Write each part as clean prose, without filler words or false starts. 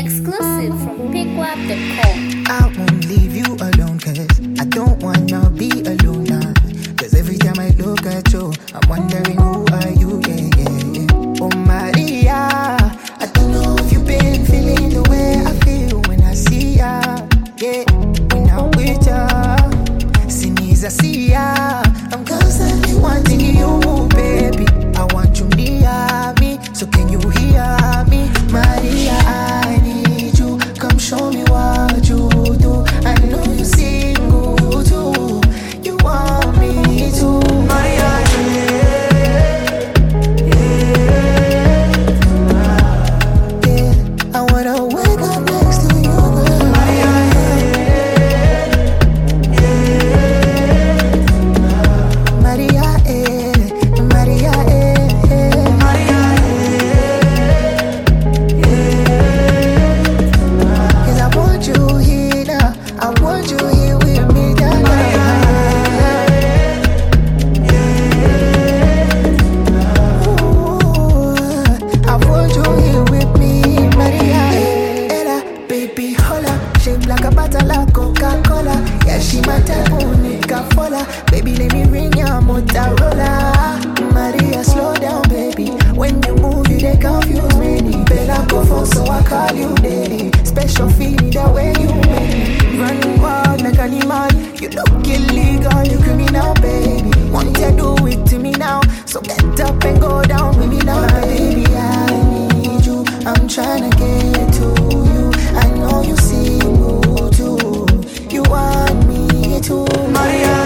Exclusive from pickwap.com. I won't leave you alone, cause I don't wanna be alone now. Cause every time I look at you, I'm wondering who are you, yeah, yeah, yeah. Oh Maria, I don't know if you've been feeling the way I feel when I see ya, yeah. When I'm with ya, Siniza see ya, I'm constantly wanting you, baby. I want you near me, so can you hear me? Maria, I need you, come show me what you do. I know you single too, you want me to. Maria, yeah, I wanna wake up next to you, girl. Maria, Maria, Maria, cause I want you here now, I want you here with me, I want you here with me, Maria. Ella, baby, hola, shaped like a bottle of Coca-Cola. Yeah, she my type, Monica Fola. Baby, let me ring your Motorola. Maria, slow down, baby. When you move, you they confuse me. Better go for, so I call you daddy. Special feeling the way you make me. Running wild like an animal. You look illegal, you criminal, baby. Want you do it to me now, so get up and go down with me now, baby. I need you, I'm tryna get to you. I know you single too, you want me to. Maria,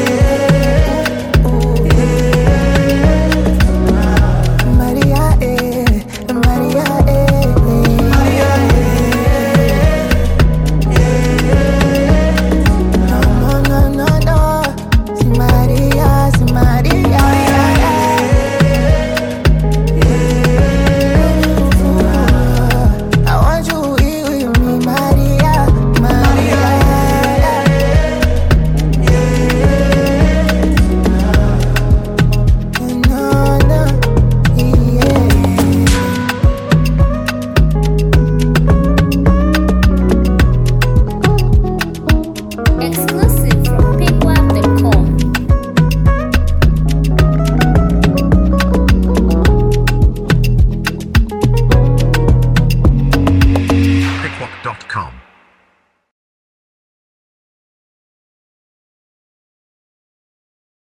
Maria, Maria, no, no, no, no, si Maria, si Maria. I want you here with me, Maria, Maria. No, no, yeah. Exclusive from pickwap.com. Pickwap.com.